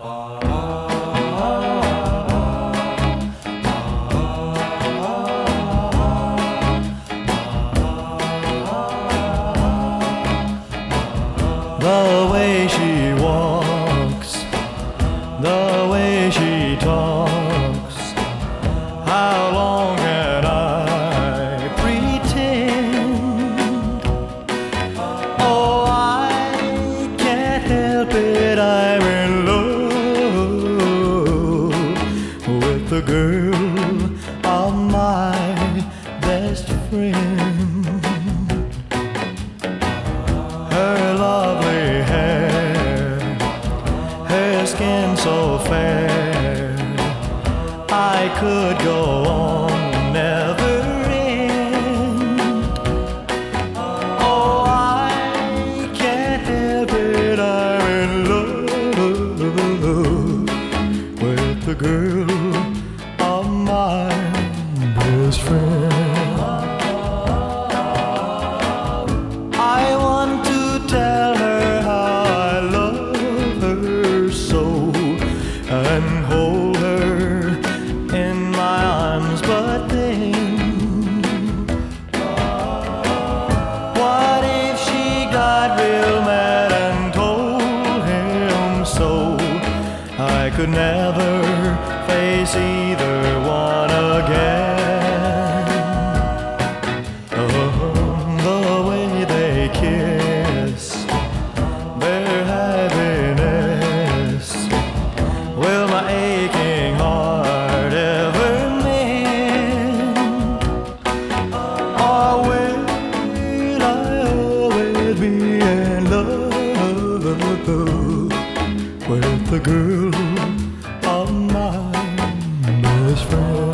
The way she walks, the way she talks, how long can I pretend? Oh, I can't help it, I'm in love with the girl of my best friend. Her lovely hair, her skin so fair, I could go on, never end. Oh, I can't help it, I'm in love with the girl of my best friend. I want to tell her how I love her so, and hold her in my arms, but then what if she got real mad and told him so? I could never face either one again. The way they kiss, their happiness, will my aching heart ever mend? Or will I always be in love with the girl of my best friend?